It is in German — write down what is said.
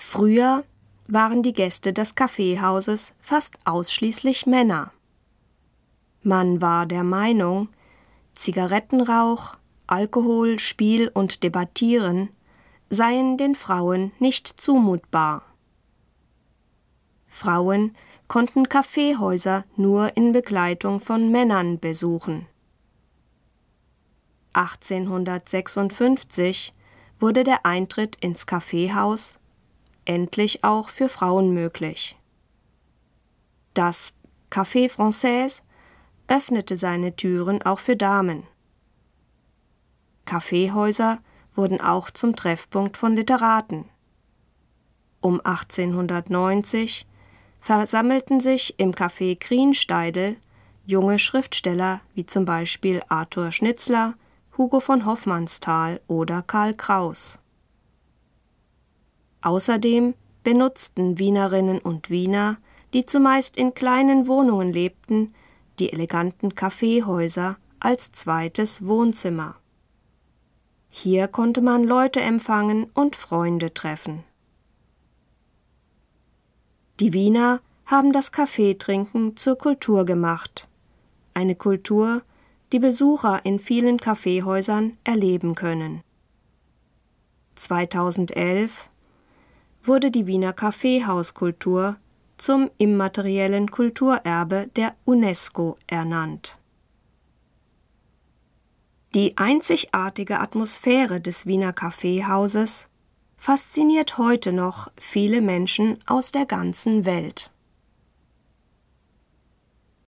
Früher waren die Gäste des Kaffeehauses fast ausschließlich Männer. Man war der Meinung, Zigarettenrauch, Alkohol, Spiel und Debattieren seien den Frauen nicht zumutbar. Frauen konnten Kaffeehäuser nur in Begleitung von Männern besuchen. 1856 wurde der Eintritt ins Kaffeehaus endlich auch für Frauen möglich. Das Café Français öffnete seine Türen auch für Damen. Kaffeehäuser wurden auch zum Treffpunkt von Literaten. Um 1890 versammelten sich im Café Kriensteidl junge Schriftsteller wie zum Beispiel Arthur Schnitzler, Hugo von Hofmannsthal oder Karl Kraus. Außerdem benutzten Wienerinnen und Wiener, die zumeist in kleinen Wohnungen lebten, die eleganten Kaffeehäuser als zweites Wohnzimmer. Hier konnte man Leute empfangen und Freunde treffen. Die Wiener haben das Kaffeetrinken zur Kultur gemacht. Eine Kultur, die Besucher in vielen Kaffeehäusern erleben können. 2011 wurde die Wiener Kaffeehauskultur zum immateriellen Kulturerbe der UNESCO ernannt. Die einzigartige Atmosphäre des Wiener Kaffeehauses fasziniert heute noch viele Menschen aus der ganzen Welt.